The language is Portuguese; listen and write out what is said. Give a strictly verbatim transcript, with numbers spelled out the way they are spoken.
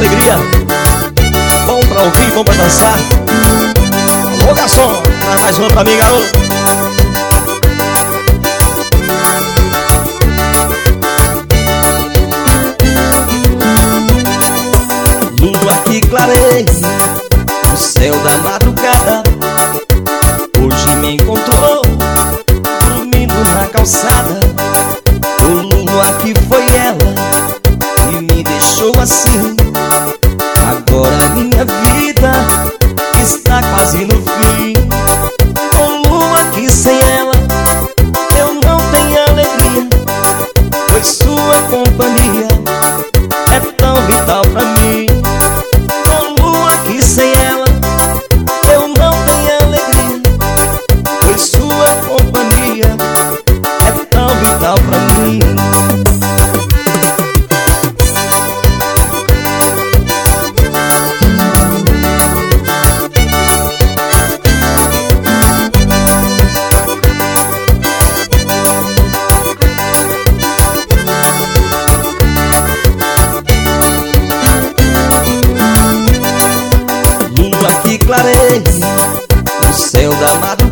alegria. Bom pra ouvir, bom pra dançar. Alô, garçom, traz mais uma pra mim, garoto. Lua que clareia o céu da madrugada, hoje me encontrou dormindo na calçada. O lua que foi ela e me deixou assim. Agora minha vida está quase no fim. O lua que sem ela eu não tenho alegria, pois sua companhia é tão vital pra mim. O lua que sem ela eu não tenho alegria, pois sua companhia é tão vital pra mim. Lua que clareia o céu da madrugada,